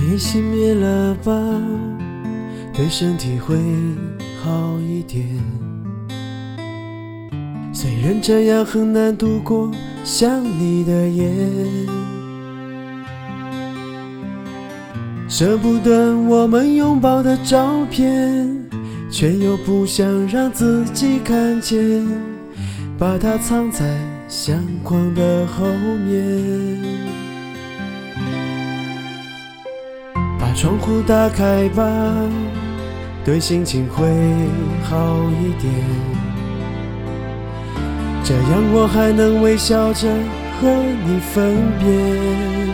烟熄灭了吧，对身体会好一点。虽然这样很难度过想你的夜，舍不得我们拥抱的照片，却又不想让自己看见，把它藏在相框的后面。把窗户打开吧，对心情会好一点，这样我还能微笑着和你分别。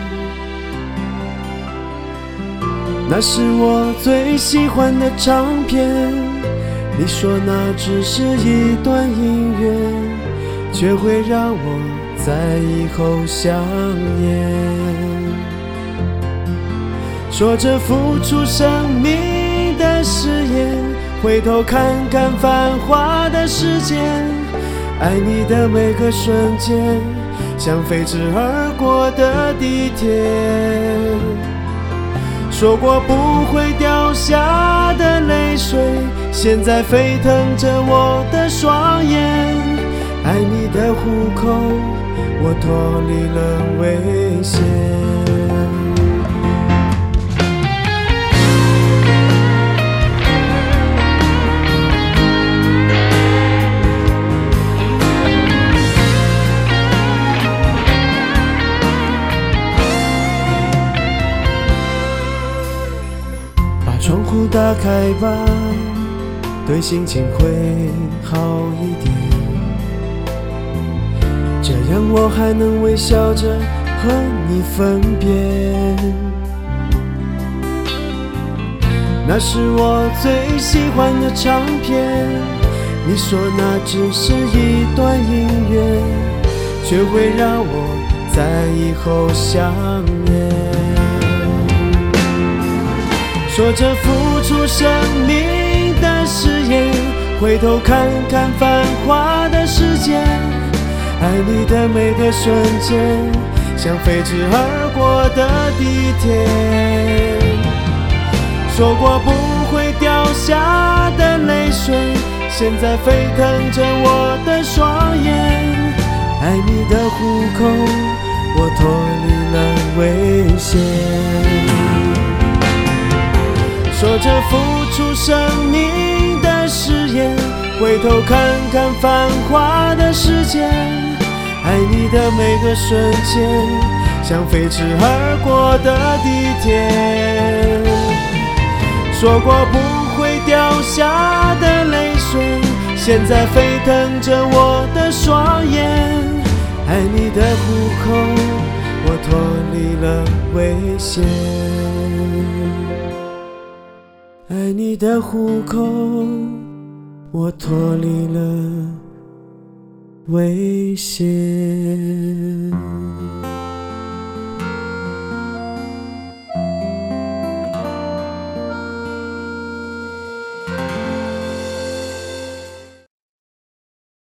那是我最喜欢的唱片，你说那只是一段音乐，却会让我在以后想念。说着付出生命的誓言，回头看看繁华的世界，爱你的每个瞬间，像飞驰而过的地铁。说过不会掉下的泪水，现在沸腾着我的双眼。爱你的虎口，我脱离了危险。窗户打开吧，对心情会好一点，这样我还能微笑着和你分别。那是我最喜欢的唱片，你说那只是一段音乐，却会让我在以后想念。说着付出生命的誓言，回头看看繁华的世界，爱你的每个瞬间，像飞驰而过的地铁。说过不会掉下的泪水，现在沸腾着我的双眼。爱你的虎口，我脱离了危险。说着付出生命的誓言，回头看看繁华的世界，爱你的每个瞬间，像飞驰而过的地铁。说过不会掉下的泪水，现在沸腾着我的双眼。爱你的虎口，我脱离了危险。爱你的虎口，我脱离了危险。